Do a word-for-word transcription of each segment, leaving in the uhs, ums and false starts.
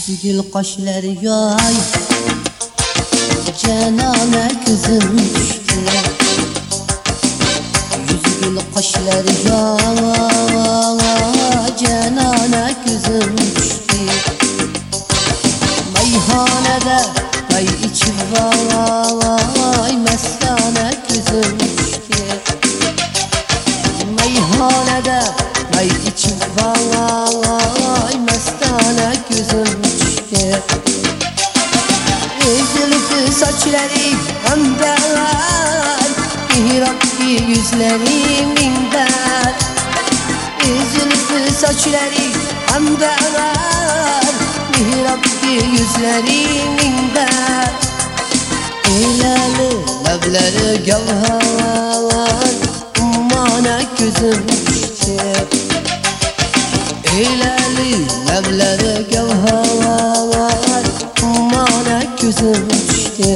Yüzü gül kaşları yay, cenana kızım düştü. Yüzü gül kaşları yay, cenana kızım düştü. Meyhanede may içip vay, mestane kızım düştü. Meyhanede may içip vay, mestane kızım düştü. Zülfü saçları amber, mihraplı yüzleri minber. Zülfü saçları amber, mihraplı yüzleri minber. Eyleli levleri gevher, ummana gözüm düştü. Eyleli levleri gevher, ummana gözüm düştü.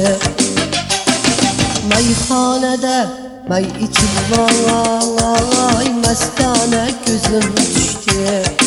Meyhanede may içip vay, mestane gözüm düştü.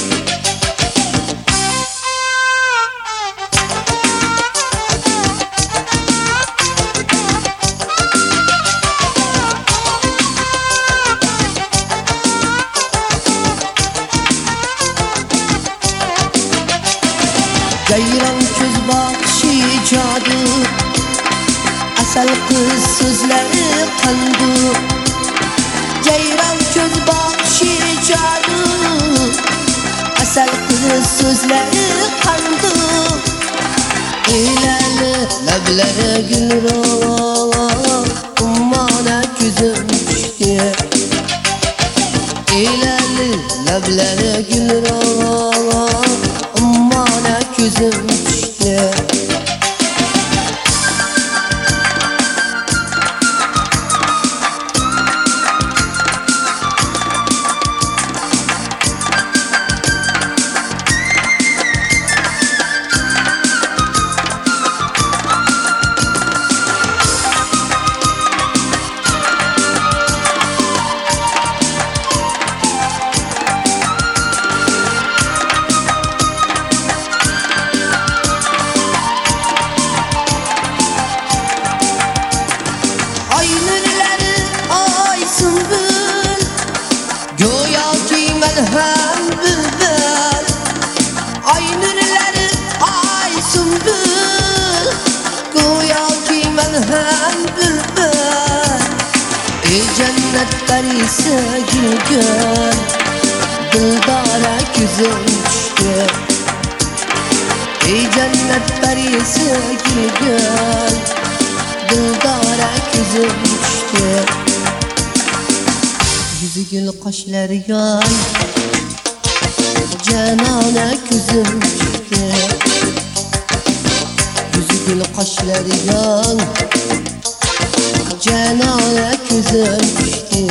Ceyran köz bakışı cadı, asal kız sözleri kandı. Ceyran köz bakışı cadı, asal kız sözleri kandı. Eyleli levleri gülür, ummana gözüm düştü. Eyleli levleri gülür, ummana gözüm düştü. Hem bülbül, ay nurları ay sümbül, goya ki ben hem bülbül. Ey cennet perisi gül gül, dildara gözüm düştü. Ey cennet perisi gül gül, dildara gözüm düştü. Yüzü gül kaşları yay, cenana gözüm düştü. Yüzü gül kaşları yay, cenana gözüm düştü.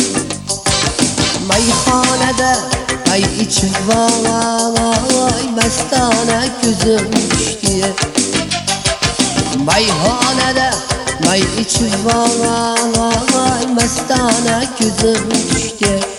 Meyhanede may içip vay, mestane gözüm düştü. Meyhanede may içip vay, mestane gözüm düştü.